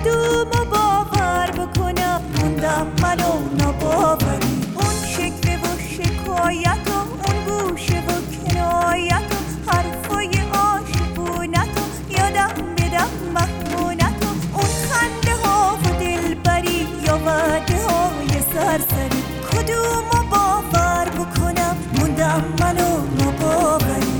کدومو باور بکنم موندم منو نباوری. اون شکوه و شکایت و اون گوشه و کنایت و حرفای عاشقونت و یادم بدم محمونت و اون خنده ها و دلبری یا وعده های سرسری. کدومو باور بکنم موندم منو نباوری.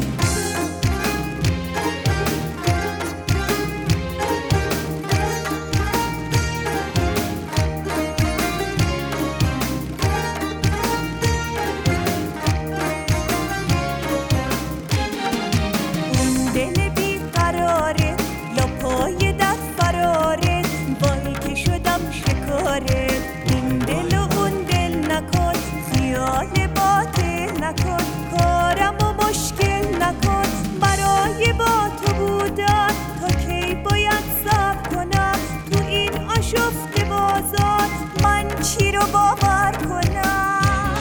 این دل و اون دل نکن، خیال باطل نکن، کارم و مشکل نکن. برای با تو بودن تا کی باید صبر کنم؟ تو این آشفته بازار من چی رو باور کنم؟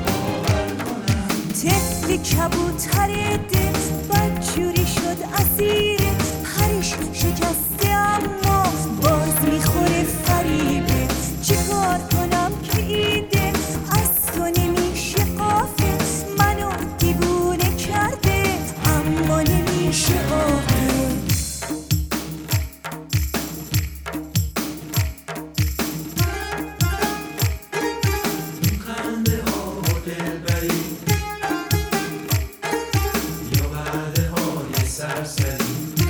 طفل کبوتر دل بدجوری شد اسیر پرش شکسته اما باز میخوره فریبه. چیکار کنم که این دل از تو نمیشه غافل؟ منو دیوونه کرده اما نمیشه عاقل. این خنده ها و دلبری یا وعده های سرسری.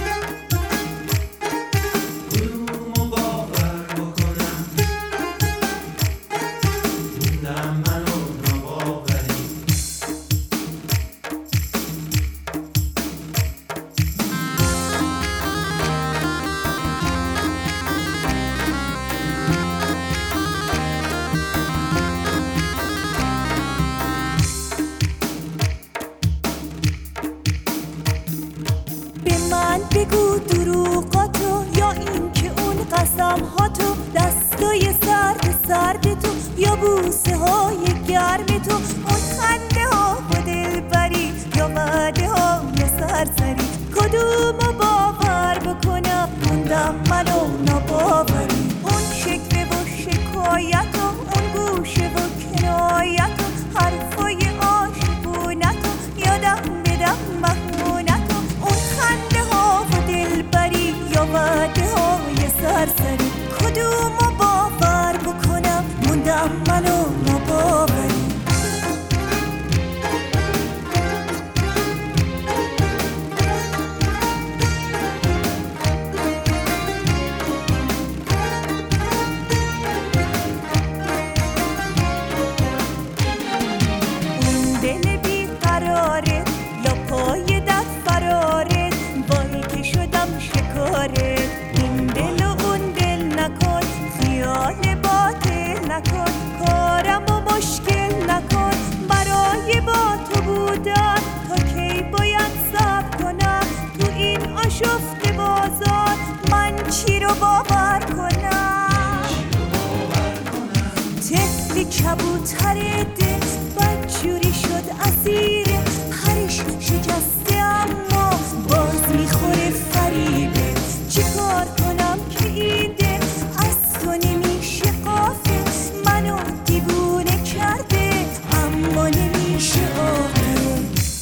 بگو دروغاتو یا این که اون قسم هاتو، دستای سرد تو یا بوسه های گرم تو، اون خنده ها و دلبری یا وعده های سرسری. کدومو باور بکنم موندم منو نباوری. اون شکوه و شکایت و اون گوشه و کنایت و حرفای عاشقونت و یادم بدم محمونت و اون خنده ها و دلبری یا وعده های سرسری. کدومو باور بکنم موندم منو نباوری. اون دل بیقراره یا پای دست فراره وای که شدم شکاره. این دل و اون دل نکن، خیال باطل نکن، کارم و مشکل نکن. برای با تو بودن تا کی باید صبر کنم؟ تو این آشفته بازار من چی رو باور کنم؟ طفل کبوتر دل بدجوری شد اسیر پرش شکسته اما باز میخوره فریبه. چیکار کنم که این دل از تو نمیشه غافل؟ منو دیوونه کرده اما نمیشه عاقل.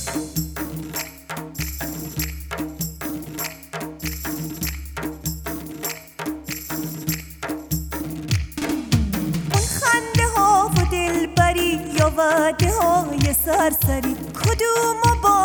اون خنده ها و دلبری یا وعده های سرسری. کدومو با